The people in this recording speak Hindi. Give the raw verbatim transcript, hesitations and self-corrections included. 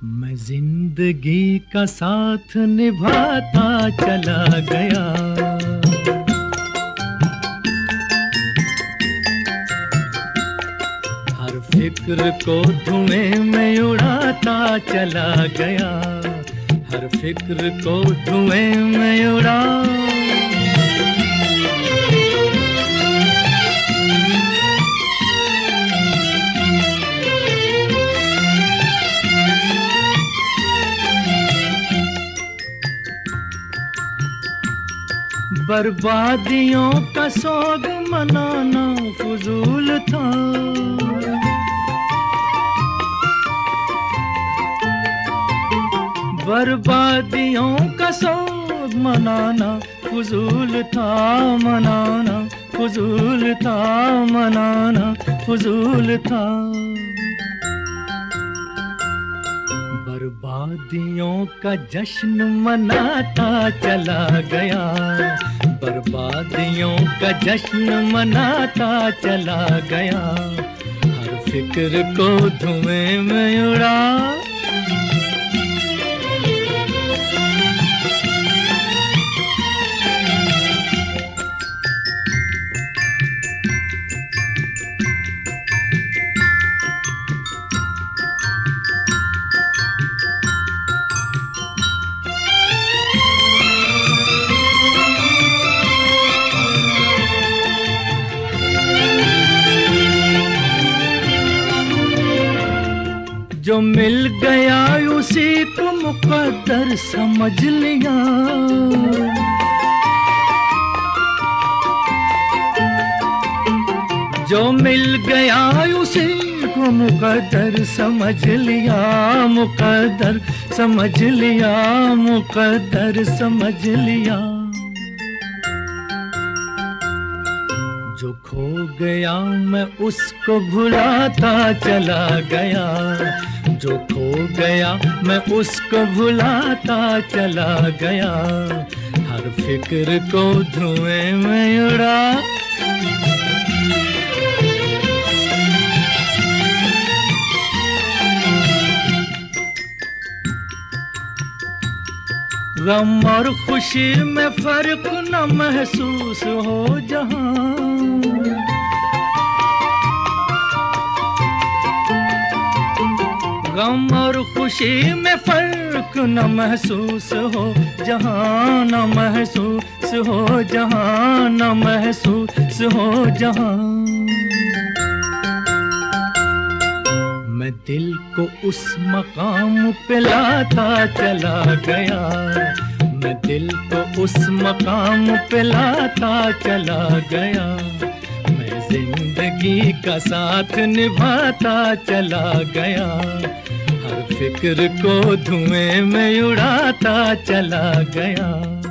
मैं जिंदगी का साथ निभाता चला गया, हर फिक्र को धुएं में उड़ाता चला गया, हर फिक्र को धुएं में उड़ा। बर्बादियों का सोग मनाना फजूल था, बर्बादियों का सोग मनाना फजूल था, मनाना फजूल था, मनाना फजूल था। बर्बादियों का जश्न मनाता चला गया, बर्बादियों का जश्न मनाता चला गया, हर फिक्र को धुएं में उड़ा। जो मिल गया उसी को मुकद्दर समझ लिया, जो मिल गया उसी को मुकद्दर समझ लिया, मुकद्दर समझ लिया, मुकद्दर समझ लिया। जो खो गया मैं उसको भुलाता चला गया, जो खो गया मैं उसको भुलाता चला गया, हर फिक्र को धुएं में उड़ा। गम और खुशी में फर्क न महसूस हो जहां, गम और खुशी में फर्क न महसूस हो जहां, न महसूस हो जहां, न महसूस हो जहां। मैं दिल को उस मकाम पे लाता चला गया, मैं दिल को उस मकाम पे लाता चला गया, मैं जिंदगी का साथ निभाता चला गया, हर फिक्र को धुएं में उड़ाता चला गया।